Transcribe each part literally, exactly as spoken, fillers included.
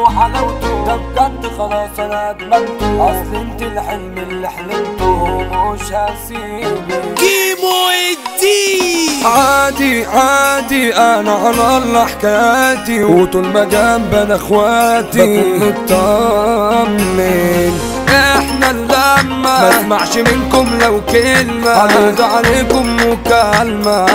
وحلاوته، ده بجد خلاص انا ادمنته. اصل انت الحلم اللي حلمته مش هسيبك. كيمو الدين عادي عادي انا على الله حكاياتي، وطول ما جنبنا اخواتي بكون مطمن. احنا اللمة ما اسمعش منكم لو كلمة، هنرد عليكم مكالمة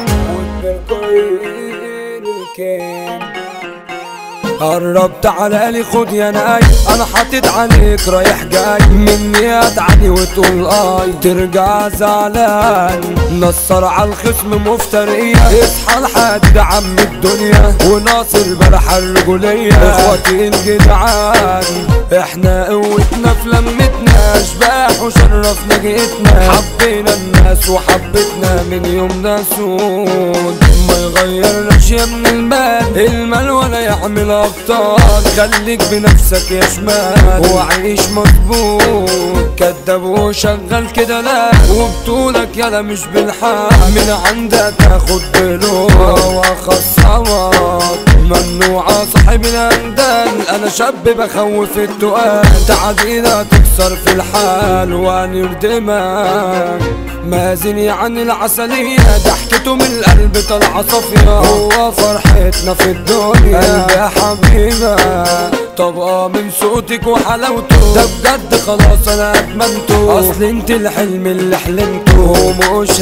قرب تعالى خد يا ناي، انا حاطط عليك رايح جاي مني ادعي وتقول اي ترجع زعلان. نصر على الخصم مفترية، اصحى الحديد عم الدنيا وناصر بلح الرجولية. اخواتي الجدعان احنا قوتنا في لمتنا، اشباح وشرفنا جيتنا، حبينا الناس وحبتنا من يومنا سود. ما يغيرناش يا من المال المال ولا يعمل ابطال، خليك بنفسك يا شمال وعيش مظبوط. كداب وشغل كده لا وبطولك يلا مش بالحال، من عندك تاخد بلوح وخصمك ممنوعة صاحب الاندال. انا شاب بخوف التقال، تعدينا تكسر في الحال ونردمك. مازن عن العسلية ضحكته من القلب طلع صافية، هو فرحتنا في الدنيا قلبي يا حبيبة. طبقة من صوتك وحلاوته، ده بجد خلاص انا ادمنته. اصل انت الحلم اللي حلمته مش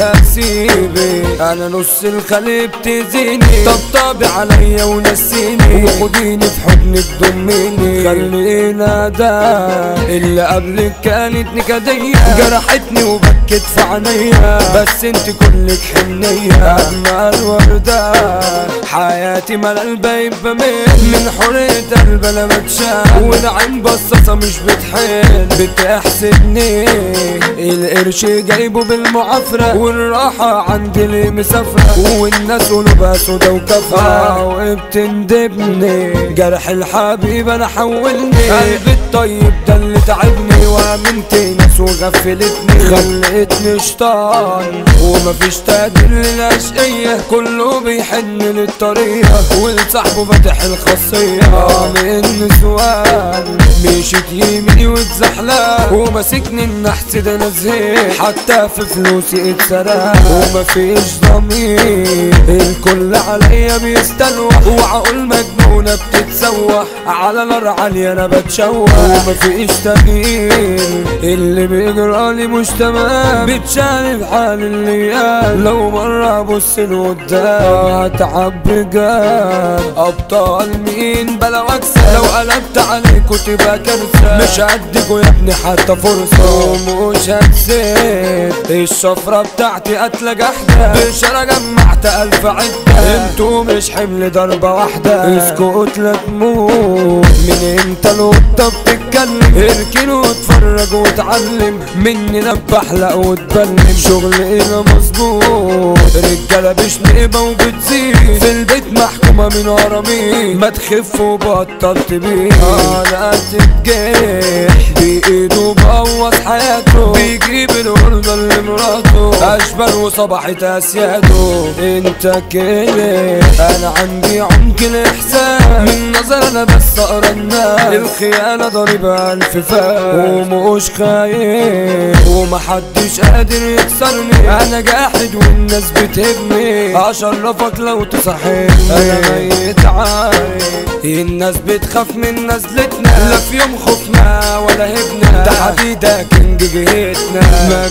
هسيبك. انا نص الخليب تزيني، طبطبي عليا ونسيني، وخديني في حضنك ضميني. خلينا ده اللي قبلك كانت نكدية، جرحتني وبكت في عينيا، بس انت كلك حنية اجمل وردة. حياتي مال البيب بميل من حرية قلب انا بتشال، والعين بصاصة مش بتحل بتحسدني. القرش جايبه بالمعافرة، والراحة عندي اللي مسافرة، والناس قلوبها سودا وكفرة وبتندبني. جرح الحبيب انا حولني، قلبي الطيب ده اللي تعبني، وامنت ناس وغفلتني، خلتني شطان ومفيش تقدير للاشقية. كله بيحن للطريقة ولصاحبه فاتح الخاصية. من نسوان مشيت يميني واتزحلق، وماسكني النحس ده انا زهقت، حتى في فلوسي اتسرق ومفيش ضمير. الكل عليا بيستلوح، وعقول مجنونة بتتسوح، على نار عالية انا بتشوح ومفيش تغيير. اللي بيجرالي مش تمام، بتشالي بحال الليال، لو مرة ابص لقدام هتعب بجد. ابطال مين بلا واكسب، لو قلبت عليكوا تبقى كارثة، مش هديكوا يا ابني حتى فرصة ومش هتسيب. الشفرة بتاعتي قتلة جحدة، بشارة جمعت الف عدة، انتوا مش حمل ضربة واحدة، اسكت لا تموت. من امتى القطة بتتكلم، اركن واتفرج واتعلم، مني نبح لا واتبلم، شغلنا مظبوط. رجالة بشنقبة وبتزيد، في البيت محكومة من ورا مين، ما تخف وبطل تبيع. انا تتجرح بايده بوظ حياته، بيجيب الوردة لمراته، اشبال وصبحت اسياده. انت كده انا عندي عمق الاحساس، من نظر انا بس اقرا الناس، الخيانة ضاربة الف فاس ومش خايف، ومحدش قادر يكسرني. انا جاحد والناس بتهبني، اشرفك لو تصحيني، انا ميت عارف. الناس بتخاف من نزلتنا، لا في يوم خفنا ولا هبنا، ده حديدة كينج جهتنا ما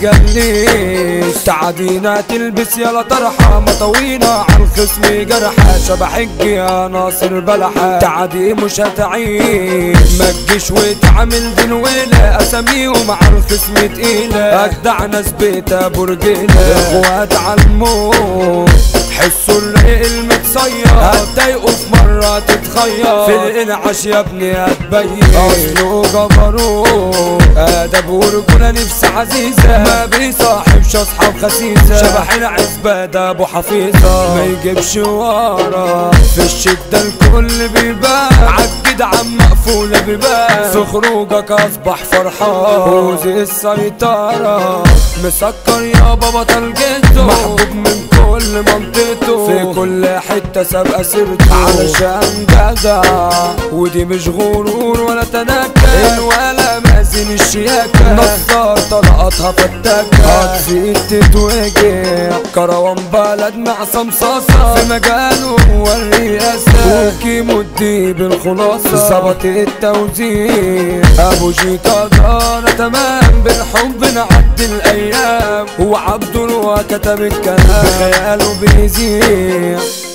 بيجليش. تعدينا تلبس يلا طرحة، مطوينا عالخصم جرحة، شبح يا ناصر بلحة، تعدي مش هتعيش. ما تجيش وتعمل دنويلة، اساميهم على الخصم تقيلة، اجدع ناس بيتا برجيلة، اخوات عالموت حسوا الرق المتصير، هتضايقوا في مرة تتخير، في الانعاش يا ابني هتبين اصله جبروت. ادب ورجولة نفس عزيزة، ما بيصاحبش اصحاب خسيسة، شبح العزبة ده ابو حفيظة، ما يجيبش ورا في الشدة الكل بيبان، عالجدعان مقفولة بيبان، في خروجك اصبح فرحان، وزي السيطرة مسكر يابا بطل جده، محبوب من كل كل منطقته، في كل حتة سابقة سيرته علشان جدع. ودي مش غرور ولا تنكر ولا مازن الشياكة، نصار طلقاتها فتاكة هتسيب تتوجع. كروان بلد مع صمصاصة في مجاله هو الرئاسة، وكيمو الدي بالخلاصة ظبط التوزيع. ابو جيتا دار تمام بالحب نعدي الايام، وعبد الوا كتب الكلام بخياله بيزيع.